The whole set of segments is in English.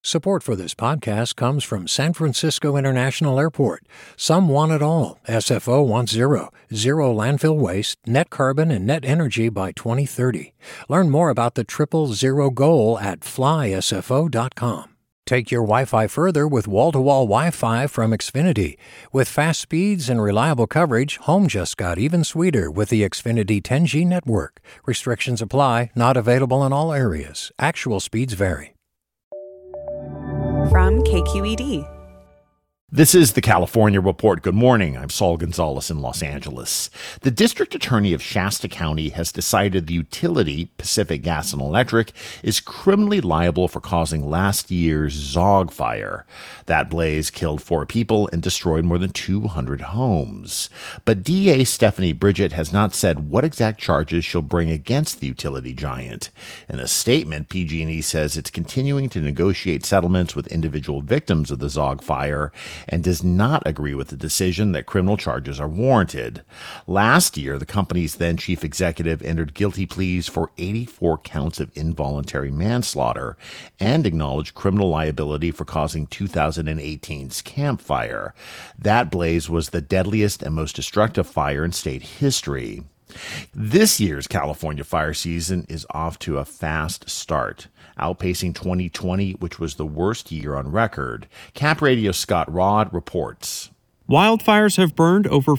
Support for this podcast comes from San Francisco International Airport. Some want it all. SFO wants zero landfill waste, net carbon, and net energy by 2030. Learn more about the 000 goal at flysfo.com. Take your Wi-Fi further with wall-to-wall Wi-Fi from Xfinity. With fast speeds and reliable coverage, home just got even sweeter with the Xfinity 10G network. Restrictions apply, not available in all areas. Actual speeds vary. From KQED. This is the California Report. Good morning. I'm Saul Gonzalez in Los Angeles. The district attorney of Shasta County has decided the utility, Pacific Gas and Electric, is criminally liable for causing last year's Zogg fire. That blaze killed 4 people and destroyed more than 200 homes. But DA Stephanie Bridget has not said what exact charges she'll bring against the utility giant. In a statement, PG&E says it's continuing to negotiate settlements with individual victims of the Zogg fire and does not agree with the decision that criminal charges are warranted. Last year, the company's then chief executive entered guilty pleas for 84 counts of involuntary manslaughter and acknowledged criminal liability for causing 2018's Camp Fire. That blaze was the deadliest and most destructive fire in state history. This year's California fire season is off to a fast start, outpacing 2020, which was the worst year on record. Cap Radio's Scott Rodd reports. Wildfires have burned over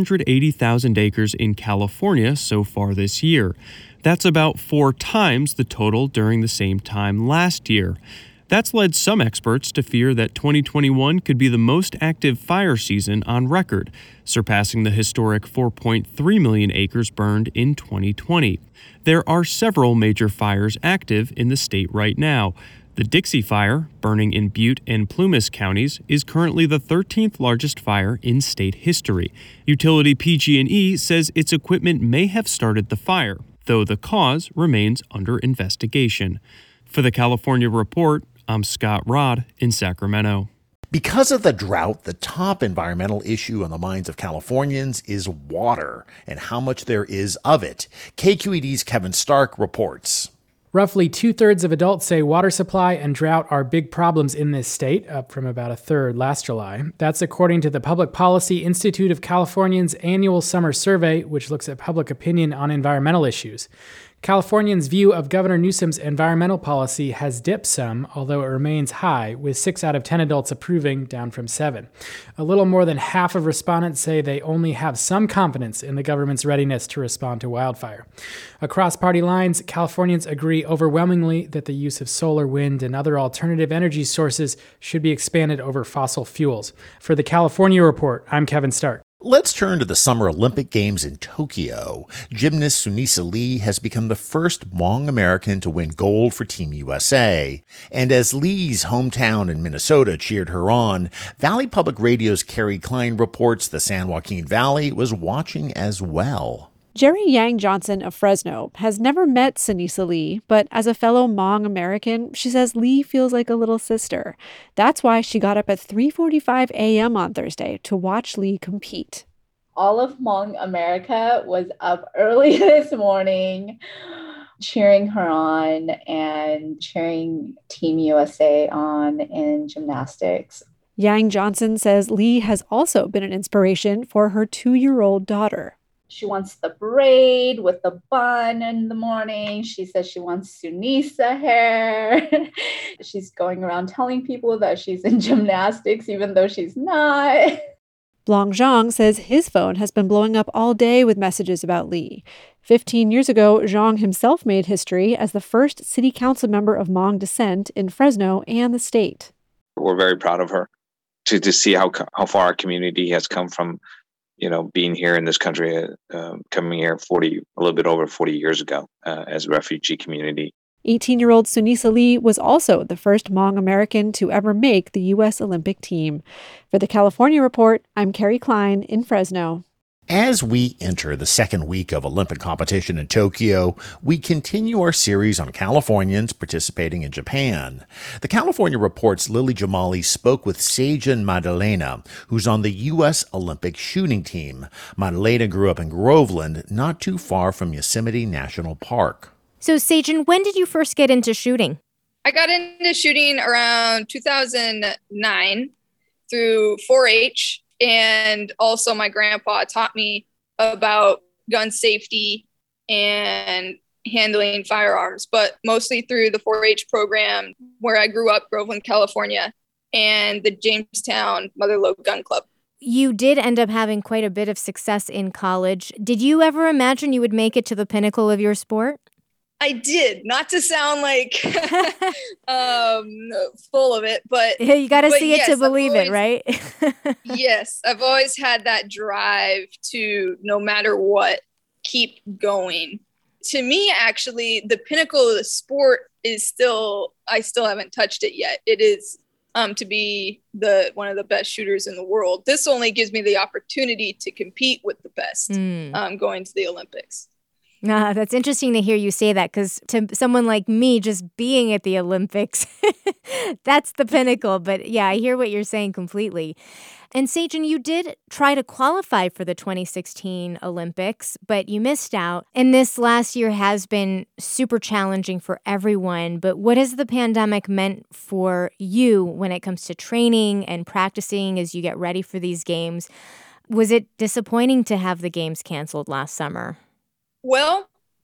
480,000 acres in California so far this year. That's about 4 times the total during the same time last year. That's led some experts to fear that 2021 could be the most active fire season on record, surpassing the historic 4.3 million acres burned in 2020. There are several major fires active in the state right now. The Dixie Fire, burning in Butte and Plumas counties, is currently the 13th largest fire in state history. Utility PG&E says its equipment may have started the fire, though the cause remains under investigation. For the California Report, I'm Scott Rodd in Sacramento. Because of the drought, the top environmental issue on the minds of Californians is water and how much there is of it. KQED's Kevin Stark reports. Roughly 2/3 of adults say water supply and drought are big problems in this state, up from about 1/3 last July. That's according to the Public Policy Institute of Californians' annual summer survey, which looks at public opinion on environmental issues. Californians' view of Governor Newsom's environmental policy has dipped some, although it remains high, with 6 out of 10 adults approving, down from 7. A little more than half of respondents say they only have some confidence in the government's readiness to respond to wildfire. Across party lines, Californians agree overwhelmingly that the use of solar, wind, and other alternative energy sources should be expanded over fossil fuels. For the California Report, I'm Kevin Stark. Let's turn to the Summer Olympic Games in Tokyo. Gymnast Sunisa Lee has become the first Hmong American to win gold for Team USA. And as Lee's hometown in Minnesota cheered her on, Valley Public Radio's Carrie Klein reports the San Joaquin Valley was watching as well. Jerry Yang Johnson of Fresno has never met Sunisa Lee, but as a fellow Hmong American, she says Lee feels like a little sister. That's why she got up at 3:45 a.m. on Thursday to watch Lee compete. All of Hmong America was up early this morning cheering her on and cheering Team USA on in gymnastics. Yang Johnson says Lee has also been an inspiration for her 2-year-old daughter. She wants the braid with the bun in the morning. She says she wants Sunisa hair. She's going around telling people that she's in gymnastics, even though she's not. Blong Zhang says his phone has been blowing up all day with messages about Lee. 15 years ago, Zhang himself made history as the first city council member of Hmong descent in Fresno and the state. We're very proud of her to see how far our community has come from being here in this country, coming here a little bit over 40 years ago as a refugee community. 18-year-old Sunisa Lee was also the first Hmong American to ever make the U.S. Olympic team. For the California Report, I'm Carrie Klein in Fresno. As we enter the second week of Olympic competition in Tokyo, we continue our series on Californians participating in Japan. The California Report's Lily Jamali spoke with Seijun Madalena, who's on the U.S. Olympic shooting team. Madalena grew up in Groveland, not too far from Yosemite National Park. So, Seijun, when did you first get into shooting? I got into shooting around 2009 through 4-H, and also my grandpa taught me about gun safety and handling firearms, but mostly through the 4-H program where I grew up, Groveland, California, and the Jamestown Mother Lode Gun Club. You did end up having quite a bit of success in college. Did you ever imagine you would make it to the pinnacle of your sport? I did, not to sound like full of it, but you got to see it to believe it, right? Yes, I've always had that drive to, no matter what, keep going. To me, actually, the pinnacle of the sport is I still haven't touched it yet. It is to be one of the best shooters in the world. This only gives me the opportunity to compete with the best going to the Olympics. That's interesting to hear you say that, because to someone like me, just being at the Olympics, that's the pinnacle. But yeah, I hear what you're saying completely. And Sagen, you did try to qualify for the 2016 Olympics, but you missed out. And this last year has been super challenging for everyone. But what has the pandemic meant for you when it comes to training and practicing as you get ready for these games? Was it disappointing to have the games canceled last summer? Well,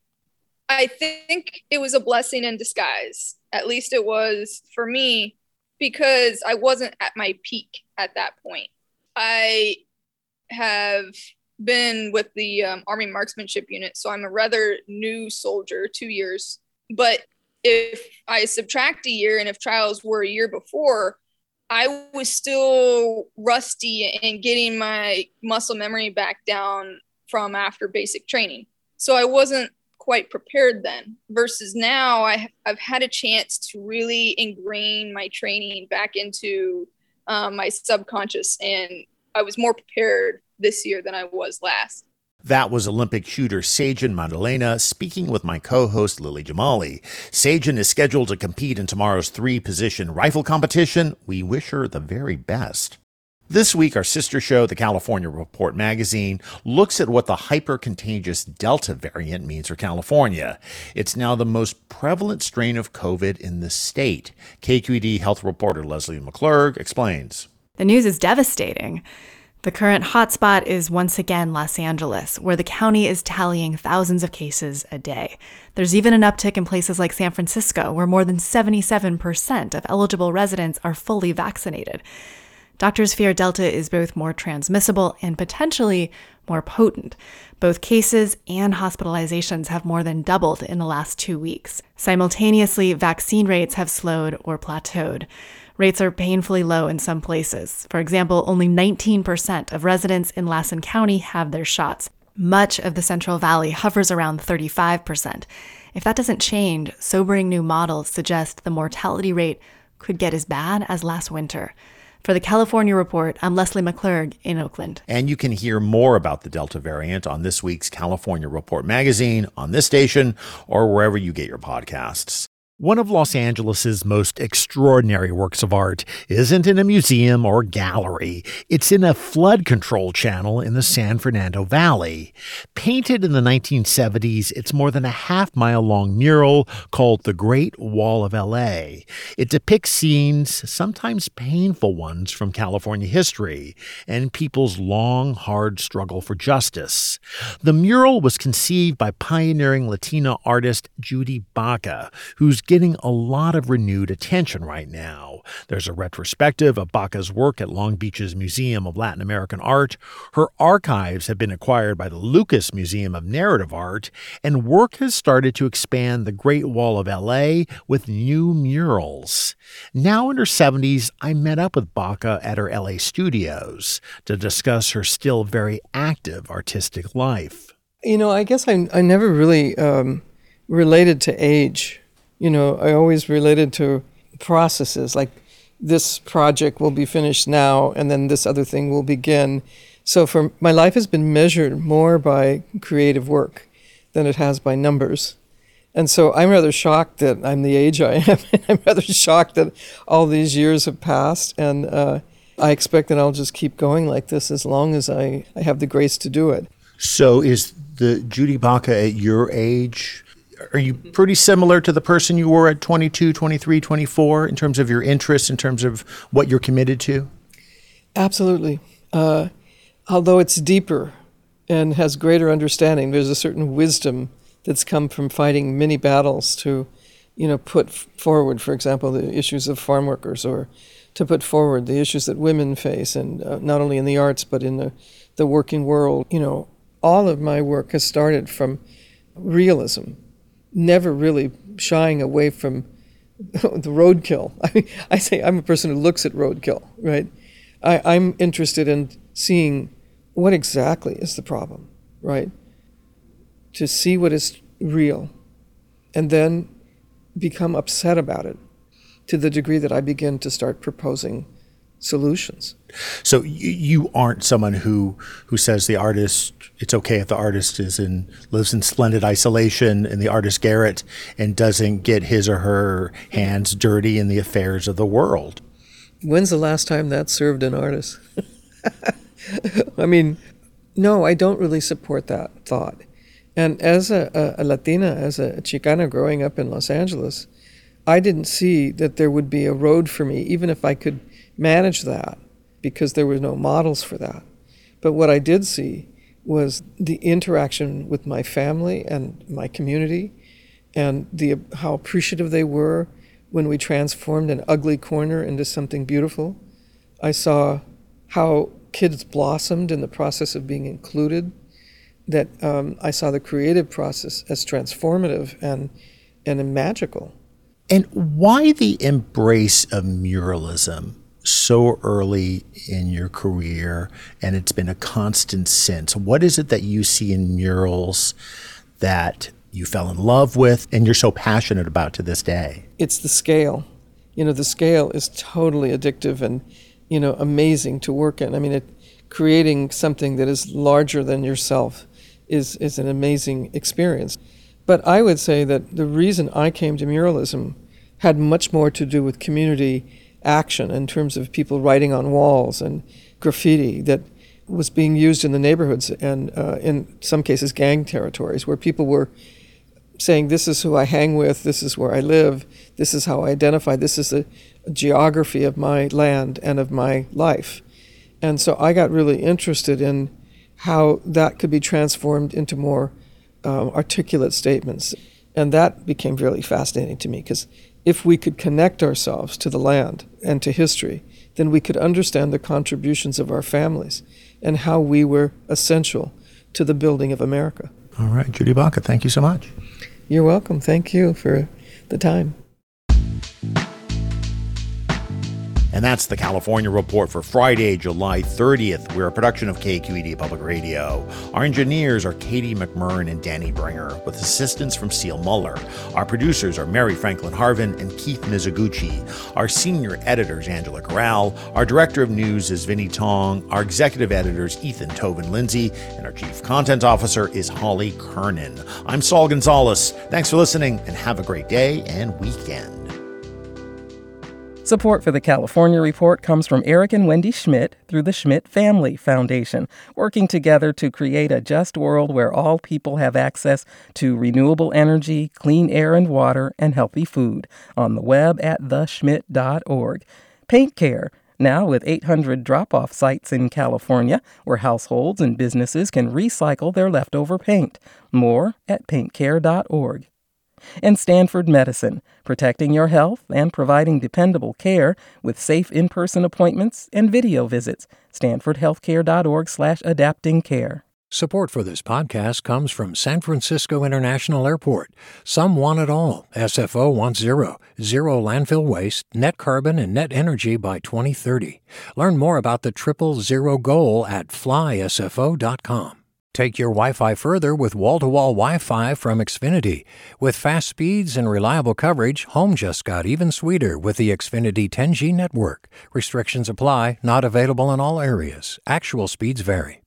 I think it was a blessing in disguise. At least it was for me, because I wasn't at my peak at that point. I have been with the Army Marksmanship Unit, so I'm a rather new soldier, 2 years. But if I subtract a year, and if trials were a year before, I was still rusty and getting my muscle memory back down from after basic training. So I wasn't quite prepared then, versus now I've had a chance to really ingrain my training back into my subconscious, and I was more prepared this year than I was last. That was Olympic shooter Sagen Maddalena speaking with my co-host Lily Jamali. Sagen is scheduled to compete in tomorrow's 3-position rifle competition. We wish her the very best. This week, our sister show, the California Report magazine, looks at what the hyper-contagious Delta variant means for California. It's now the most prevalent strain of COVID in the state. KQED health reporter Leslie McClurg explains. The news is devastating. The current hotspot is once again Los Angeles, where the county is tallying thousands of cases a day. There's even an uptick in places like San Francisco, where more than 77% of eligible residents are fully vaccinated. Doctors fear Delta is both more transmissible and potentially more potent. Both cases and hospitalizations have more than doubled in the last 2 weeks. Simultaneously, vaccine rates have slowed or plateaued. Rates are painfully low in some places. For example, only 19% of residents in Lassen County have their shots. Much of the Central Valley hovers around 35%. If that doesn't change, sobering new models suggest the mortality rate could get as bad as last winter. For the California Report, I'm Leslie McClurg in Oakland. And you can hear more about the Delta variant on this week's California Report magazine, on this station, or wherever you get your podcasts. One of Los Angeles's most extraordinary works of art isn't in a museum or gallery. It's in a flood control channel in the San Fernando Valley. Painted in the 1970s, it's more than a half-mile-long mural called The Great Wall of L.A. It depicts scenes, sometimes painful ones, from California history and people's long, hard struggle for justice. The mural was conceived by pioneering Latina artist Judy Baca, who's getting a lot of renewed attention right now. There's a retrospective of Baca's work at Long Beach's Museum of Latin American Art. Her archives have been acquired by the Lucas Museum of Narrative Art, and work has started to expand the Great Wall of L.A. with new murals. Now in her 70s, I met up with Baca at her L.A. studios to discuss her still very active artistic life. You know, I guess I never really related to age. You know, I always related to processes, like this project will be finished now and then this other thing will begin. So for my life has been measured more by creative work than it has by numbers. And so I'm rather shocked that I'm the age I am. I'm rather shocked that all these years have passed. And I expect that I'll just keep going like this as long as I have the grace to do it. So is the Judy Baca at your age Are you pretty similar to the person you were at 22, 23, 24 in terms of your interests, in terms of what you're committed to? Absolutely. Although it's deeper and has greater understanding, there's a certain wisdom that's come from fighting many battles to, put forward, for example, the issues of farm workers, or to put forward the issues that women face, and not only in the arts, but in the working world. All of my work has started from realism, never really shying away from the roadkill. I say I'm a person who looks at roadkill, right? I'm interested in seeing what exactly is the problem, right? To see what is real, and then become upset about it to the degree that I begin to start proposing solutions. So you aren't someone who says the artist, it's okay if the artist lives in splendid isolation in the artist garret and doesn't get his or her hands dirty in the affairs of the world. When's the last time that served an artist? I mean, no, I don't really support that thought. And as a Latina, as a Chicana growing up in Los Angeles, I didn't see that there would be a road for me, even if I could manage that, because there were no models for that. But what I did see was the interaction with my family and my community, and how appreciative they were when we transformed an ugly corner into something beautiful. I saw how kids blossomed in the process of being included, that I saw the creative process as transformative and magical. And why the embrace of muralism so early in your career, and it's been a constant since? What is it that you see in murals that you fell in love with and you're so passionate about to this day? It's the scale. The scale is totally addictive and, amazing to work in. I mean, creating something that is larger than yourself is an amazing experience. But I would say that the reason I came to muralism had much more to do with community action in terms of people writing on walls and graffiti that was being used in the neighborhoods and in some cases gang territories, where people were saying, this is who I hang with, this is where I live, this is how I identify, this is a geography of my land and of my life. And so I got really interested in how that could be transformed into more articulate statements. And that became really fascinating to me, because if we could connect ourselves to the land and to history, then we could understand the contributions of our families and how we were essential to the building of America. All right, Judy Baca, thank you so much. You're welcome. Thank you for the time. And that's the California Report for Friday, July 30th. We're a production of KQED Public Radio. Our engineers are Katie McMurrin and Danny Bringer, with assistance from Seal Muller. Our producers are Mary Franklin Harvin and Keith Mizuguchi. Our senior editor is Angela Corral. Our director of news is Vinnie Tong. Our executive editor is Ethan Tobin Lindsay. And our chief content officer is Holly Kernan. I'm Saul Gonzalez. Thanks for listening, and have a great day and weekend. Support for the California Report comes from Eric and Wendy Schmidt through the Schmidt Family Foundation, working together to create a just world where all people have access to renewable energy, clean air and water, and healthy food. On the web at theschmidt.org. Paint Care, now with 800 drop-off sites in California, where households and businesses can recycle their leftover paint. More at paintcare.org. And Stanford Medicine, protecting your health and providing dependable care with safe in-person appointments and video visits. StanfordHealthcare.org/adaptingcare. Support for this podcast comes from San Francisco International Airport. Some want it all. SFO wants zero landfill waste, net carbon, and net energy by 2030. Learn more about the 000 goal at flysfo.com. Take your Wi-Fi further with wall-to-wall Wi-Fi from Xfinity. With fast speeds and reliable coverage, home just got even sweeter with the Xfinity 10G network. Restrictions apply, not available in all areas. Actual speeds vary.